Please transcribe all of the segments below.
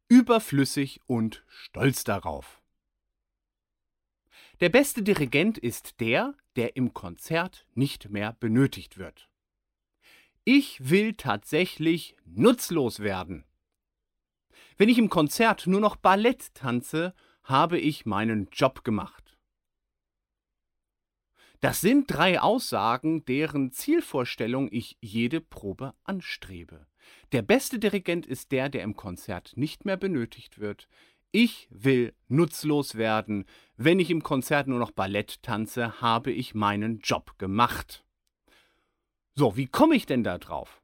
überflüssig und stolz darauf. Der beste Dirigent ist der, der im Konzert nicht mehr benötigt wird. Ich will tatsächlich nutzlos werden. Wenn ich im Konzert nur noch Ballett tanze, habe ich meinen Job gemacht. Das sind 3 Aussagen, deren Zielvorstellung ich jede Probe anstrebe. Der beste Dirigent ist der, der im Konzert nicht mehr benötigt wird. Ich will nutzlos werden. Wenn ich im Konzert nur noch Ballett tanze, habe ich meinen Job gemacht. So, wie komme ich denn da drauf?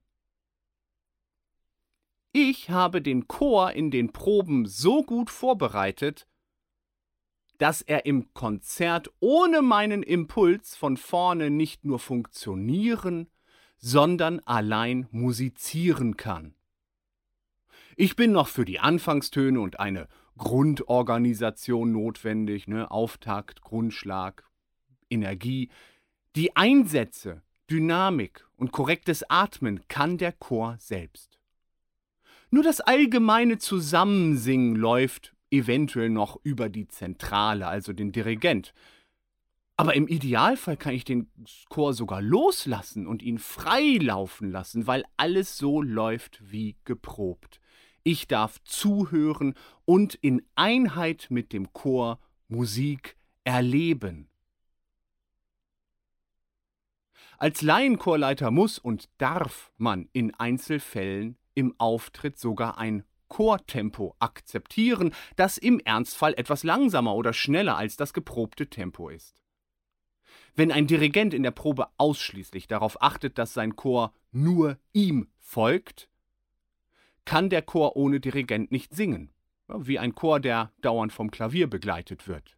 Ich habe den Chor in den Proben so gut vorbereitet, dass er im Konzert ohne meinen Impuls von vorne nicht nur funktionieren, sondern allein musizieren kann. Ich bin noch für die Anfangstöne und eine Grundorganisation notwendig, Auftakt, Grundschlag, Energie. Die Einsätze, Dynamik und korrektes Atmen kann der Chor selbst. Nur das allgemeine Zusammensingen läuft eventuell noch über die Zentrale, also den Dirigent. Aber im Idealfall kann ich den Chor sogar loslassen und ihn frei laufen lassen, weil alles so läuft wie geprobt. Ich darf zuhören und in Einheit mit dem Chor Musik erleben. Als Laienchorleiter muss und darf man in Einzelfällen im Auftritt sogar ein Chortempo akzeptieren, das im Ernstfall etwas langsamer oder schneller als das geprobte Tempo ist. Wenn ein Dirigent in der Probe ausschließlich darauf achtet, dass sein Chor nur ihm folgt, kann der Chor ohne Dirigent nicht singen, wie ein Chor, der dauernd vom Klavier begleitet wird.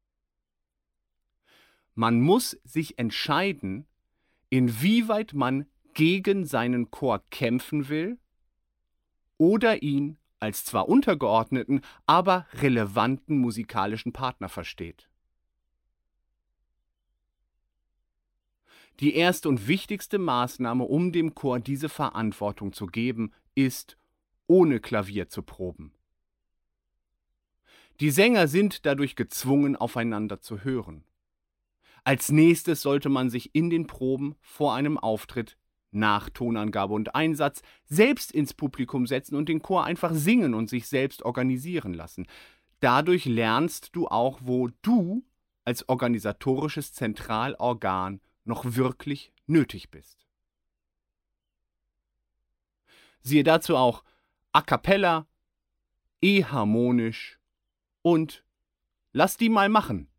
Man muss sich entscheiden, inwieweit man gegen seinen Chor kämpfen will oder ihn als zwar untergeordneten, aber relevanten musikalischen Partner versteht. Die erste und wichtigste Maßnahme, um dem Chor diese Verantwortung zu geben, ist, ohne Klavier zu proben. Die Sänger sind dadurch gezwungen, aufeinander zu hören. Als nächstes sollte man sich in den Proben vor einem Auftritt nach Tonangabe und Einsatz selbst ins Publikum setzen und den Chor einfach singen und sich selbst organisieren lassen. Dadurch lernst du auch, wo du als organisatorisches Zentralorgan noch wirklich nötig bist. Siehe dazu auch A cappella, E-harmonisch und Lass die mal machen.